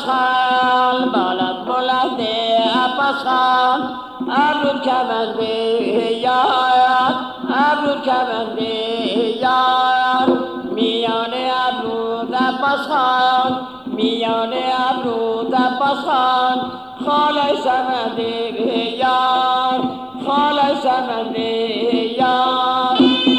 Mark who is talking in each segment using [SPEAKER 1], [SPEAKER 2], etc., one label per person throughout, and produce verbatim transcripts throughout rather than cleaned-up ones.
[SPEAKER 1] عباس خان بالات بلنده عباس خان ابرو کمنده یار ابرو کمنده یار میان ابرو عباس خان میان ابرو عباس خان خاله سمنده یار خاله سمنده یار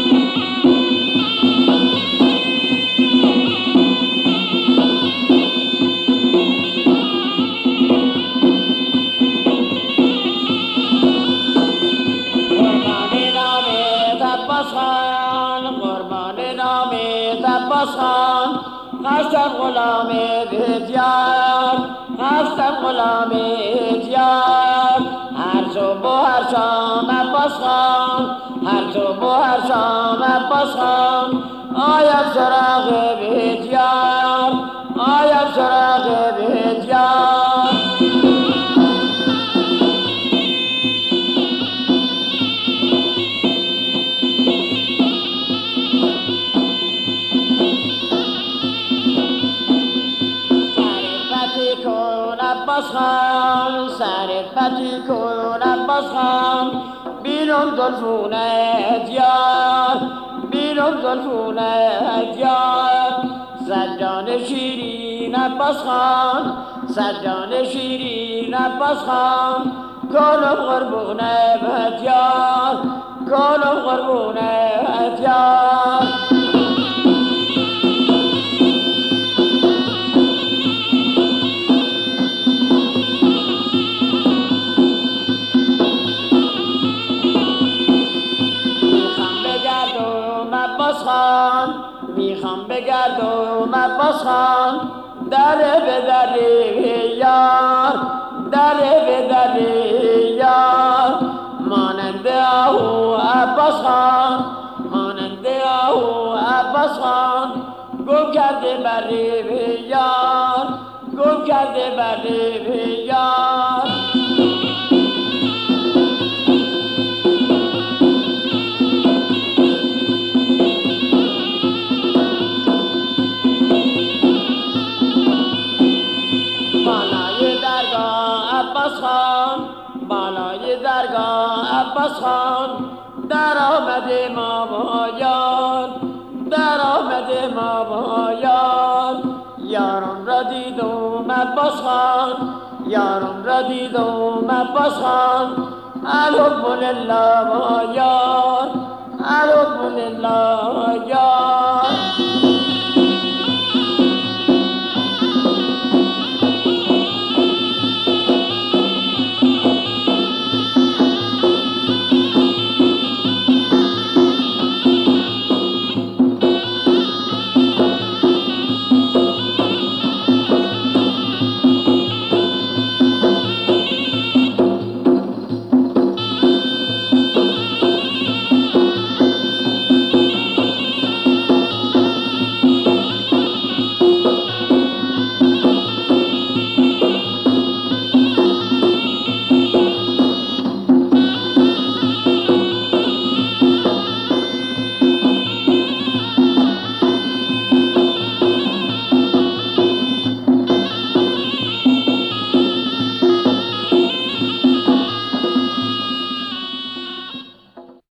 [SPEAKER 1] قربان نام عباس خان هستم غلام دیار هستم غلام دیار هر صبح و هر شام عباس خان هر صبح و هر شام عباس خان آیم سراغ دیار آیم سراغ دیار عباس خان سر فتی کن عباس خان بیرون زلفون دیار بیرون زلفون دیار سجان شیرین عباس خان سجان شیرین عباس خان کلم قربون دیار کلم قربون دیار میخوام بگردم عباس خان در به در یار در به در یار مانند آهو عباس خان مانند آهو عباس خان گم کرده بر یار گم کرده بر یار عباس خان بالای درگاه عباس خان در آمده ما با یار در آمده ما با یار یارم را دیدم عباس خان یارم را دیدم عباس خان الحب لله با یار الحب لله یار